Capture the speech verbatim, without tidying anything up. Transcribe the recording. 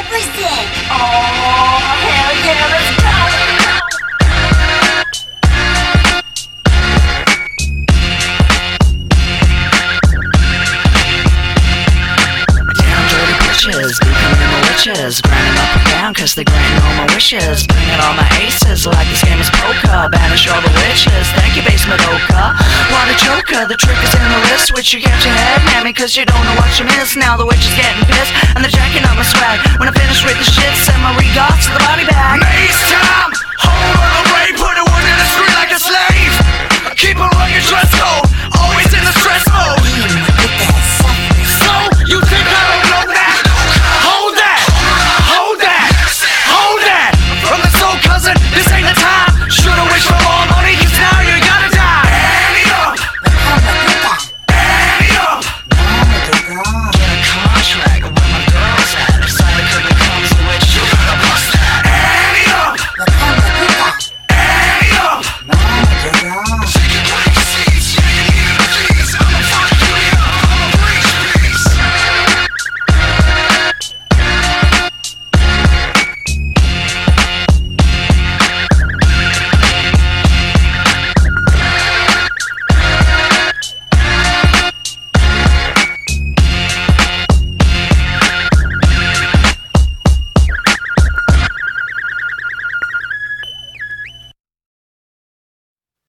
represent. Oh, hell yeah, let's go. Down dirty bitches, becoming my witches, grinding up and down cause they granting all my wishes. Bringing all my aces like this game is poker, banish all the witches, thank you basement Oka. What a joker, the trick is in the wrist, which you catch your head, mammy, cause you don't know what you miss. Now the witch is getting pissed, and they're jacking up my swag. When I finish with the shit, send my regards to the body bag. Mace time, hold on the way, put it one in the street like a slave. Keep a rugged dress code,